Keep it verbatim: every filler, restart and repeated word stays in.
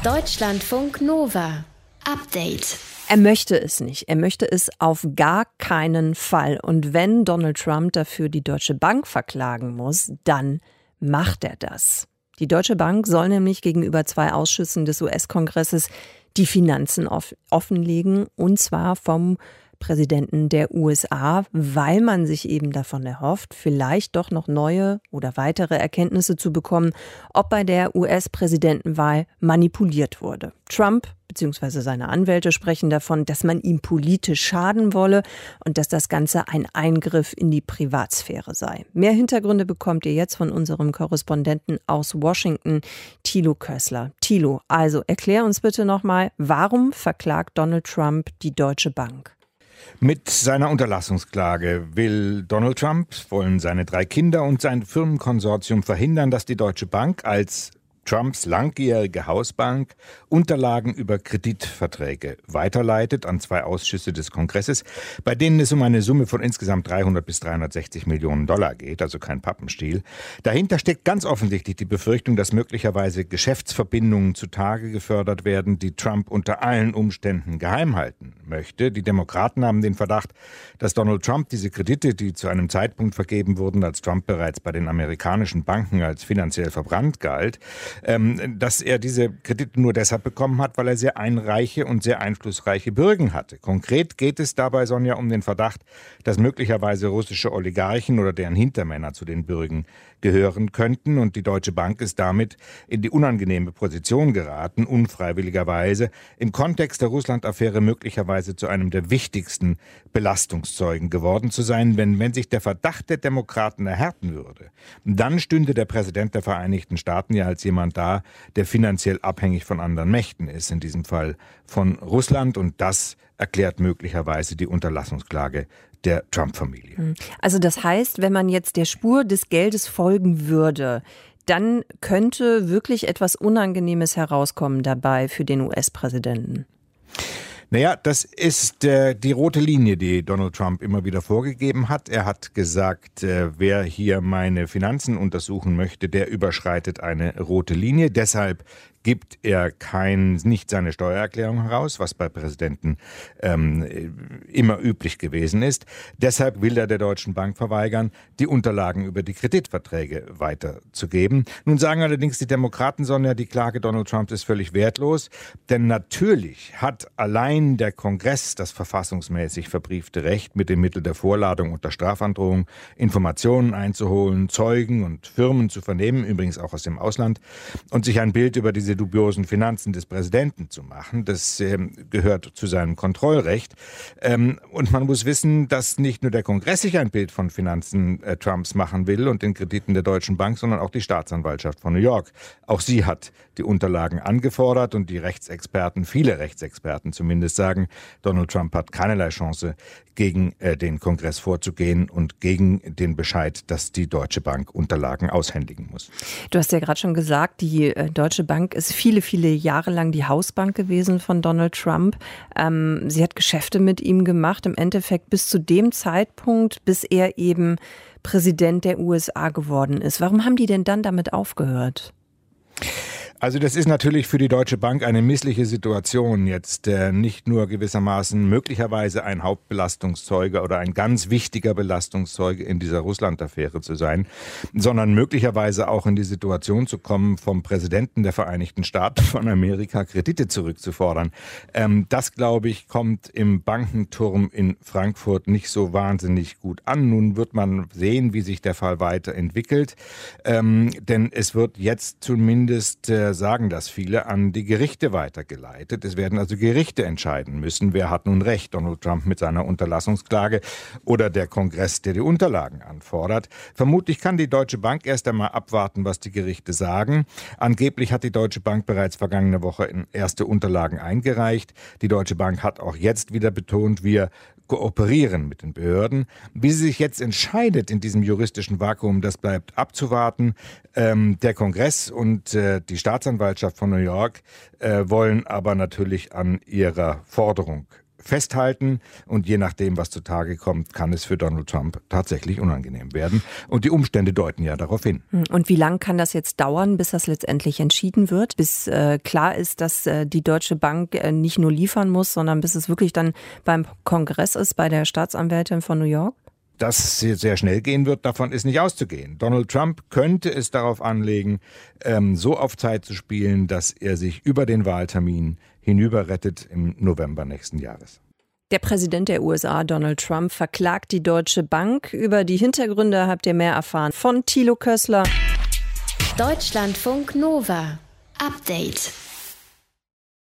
Deutschlandfunk Nova. Update. Er möchte es nicht. Er möchte es auf gar keinen Fall. Und wenn Donald Trump dafür die Deutsche Bank verklagen muss, dann macht er das. Die Deutsche Bank soll nämlich gegenüber zwei Ausschüssen des U S-Kongresses die Finanzen off- offenlegen, und zwar vom Präsidenten der U S A, weil man sich eben davon erhofft, vielleicht doch noch neue oder weitere Erkenntnisse zu bekommen, ob bei der U S-Präsidentenwahl manipuliert wurde. Trump bzw. seine Anwälte sprechen davon, dass man ihm politisch schaden wolle und dass das Ganze ein Eingriff in die Privatsphäre sei. Mehr Hintergründe bekommt ihr jetzt von unserem Korrespondenten aus Washington, Thilo Kössler. Thilo, also erklär uns bitte nochmal, warum verklagt Donald Trump die Deutsche Bank? Mit seiner Unterlassungsklage will Donald Trump, wollen seine drei Kinder und sein Firmenkonsortium verhindern, dass die Deutsche Bank als Trumps langjährige Hausbank Unterlagen über Kreditverträge weiterleitet an zwei Ausschüsse des Kongresses, bei denen es um eine Summe von insgesamt dreihundert bis dreihundertsechzig Millionen Dollar geht, also kein Pappenstiel. Dahinter steckt ganz offensichtlich die Befürchtung, dass möglicherweise Geschäftsverbindungen zutage gefördert werden, die Trump unter allen Umständen geheim halten möchte. Die Demokraten haben den Verdacht, dass Donald Trump diese Kredite, die zu einem Zeitpunkt vergeben wurden, als Trump bereits bei den amerikanischen Banken als finanziell verbrannt galt, Ähm, dass er diese Kredite nur deshalb bekommen hat, weil er sehr einreiche und sehr einflussreiche Bürgen hatte. Konkret geht es dabei, Sonja, um den Verdacht, dass möglicherweise russische Oligarchen oder deren Hintermänner zu den Bürgen gehören könnten, und die Deutsche Bank ist damit in die unangenehme Position geraten, unfreiwilligerweise im Kontext der Russland-Affäre möglicherweise zu einem der wichtigsten Belastungszeugen geworden zu sein. Wenn, wenn sich der Verdacht der Demokraten erhärten würde, dann stünde der Präsident der Vereinigten Staaten ja als jemand da, der finanziell abhängig von anderen Mächten ist, in diesem Fall von Russland, und das erklärt möglicherweise die Unterlassungsklage der Trump-Familie. Also das heißt, wenn man jetzt der Spur des Geldes folgen würde, dann könnte wirklich etwas Unangenehmes herauskommen dabei für den U S-Präsidenten. Naja, das ist äh, die rote Linie, die Donald Trump immer wieder vorgegeben hat. Er hat gesagt, äh, wer hier meine Finanzen untersuchen möchte, der überschreitet eine rote Linie. Deshalb gibt er kein, nicht seine Steuererklärung heraus, was bei Präsidenten ähm, immer üblich gewesen ist. Deshalb will er der Deutschen Bank verweigern, die Unterlagen über die Kreditverträge weiterzugeben. Nun sagen allerdings die Demokraten, Sonja, die Klage Donald Trumps ist völlig wertlos, denn natürlich hat allein der Kongress das verfassungsmäßig verbriefte Recht, mit dem Mittel der Vorladung und der Strafandrohung Informationen einzuholen, Zeugen und Firmen zu vernehmen, übrigens auch aus dem Ausland, und sich ein Bild über diese dubiosen Finanzen des Präsidenten zu machen. Das ähm, gehört zu seinem Kontrollrecht. Ähm, und man muss wissen, dass nicht nur der Kongress sich ein Bild von Finanzen äh, Trumps machen will und den Krediten der Deutschen Bank, sondern auch die Staatsanwaltschaft von New York. Auch sie hat die Unterlagen angefordert, und die Rechtsexperten, viele Rechtsexperten zumindest, sagen, Donald Trump hat keinerlei Chance, gegen äh, den Kongress vorzugehen und gegen den Bescheid, dass die Deutsche Bank Unterlagen aushändigen muss. Du hast ja gerade schon gesagt, die äh, Deutsche Bank ist viele, viele Jahre lang die Hausbank gewesen von Donald Trump. Ähm, sie hat Geschäfte mit ihm gemacht, im Endeffekt bis zu dem Zeitpunkt, bis er eben Präsident der U S A geworden ist. Warum haben die denn dann damit aufgehört? Also das ist natürlich für die Deutsche Bank eine missliche Situation, jetzt äh, nicht nur gewissermaßen möglicherweise ein Hauptbelastungszeuge oder ein ganz wichtiger Belastungszeuge in dieser Russland-Affäre zu sein, sondern möglicherweise auch in die Situation zu kommen, vom Präsidenten der Vereinigten Staaten von Amerika Kredite zurückzufordern. Ähm, das, glaube ich, kommt im Bankenturm in Frankfurt nicht so wahnsinnig gut an. Nun wird man sehen, wie sich der Fall weiterentwickelt, ähm, denn es wird jetzt zumindest äh, sagen das viele, an die Gerichte weitergeleitet. Es werden also Gerichte entscheiden müssen, wer hat nun recht, Donald Trump mit seiner Unterlassungsklage oder der Kongress, der die Unterlagen anfordert. Vermutlich kann die Deutsche Bank erst einmal abwarten, was die Gerichte sagen. Angeblich hat die Deutsche Bank bereits vergangene Woche erste Unterlagen eingereicht. Die Deutsche Bank hat auch jetzt wieder betont, wir kooperieren mit den Behörden. Wie sie sich jetzt entscheidet in diesem juristischen Vakuum, das bleibt abzuwarten. Ähm, der Kongress und äh, die Staatsanwaltschaft von New York äh, wollen aber natürlich an ihrer Forderung festhalten. Und je nachdem, was zutage kommt, kann es für Donald Trump tatsächlich unangenehm werden. Und die Umstände deuten ja darauf hin. Und wie lange kann das jetzt dauern, bis das letztendlich entschieden wird? Bis äh, klar ist, dass äh, die Deutsche Bank äh, nicht nur liefern muss, sondern bis es wirklich dann beim Kongress ist, bei der Staatsanwältin von New York? Dass es sehr schnell gehen wird, davon ist nicht auszugehen. Donald Trump könnte es darauf anlegen, ähm, so auf Zeit zu spielen, dass er sich über den Wahltermin hinüberrettet im November nächsten Jahres. Der Präsident der U S A, Donald Trump, verklagt die Deutsche Bank. Über die Hintergründe habt ihr mehr erfahren von Thilo Kössler. Deutschlandfunk Nova. Update.